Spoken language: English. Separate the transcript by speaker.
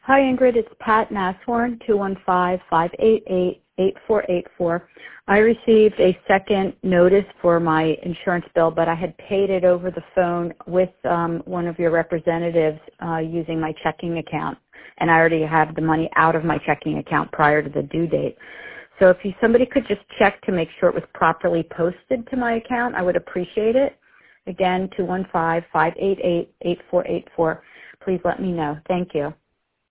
Speaker 1: Hi, Ingrid. It's Pat Nashorn, 215-588-8484. I received a second notice for my insurance bill, but I had paid it over the phone with one of your representatives using my checking account, and I already have the money out of my checking account prior to the due date. So if somebody could just check to make sure it was properly posted to my account, I would appreciate it. Again, 215-588-8484. Please let me know. Thank you.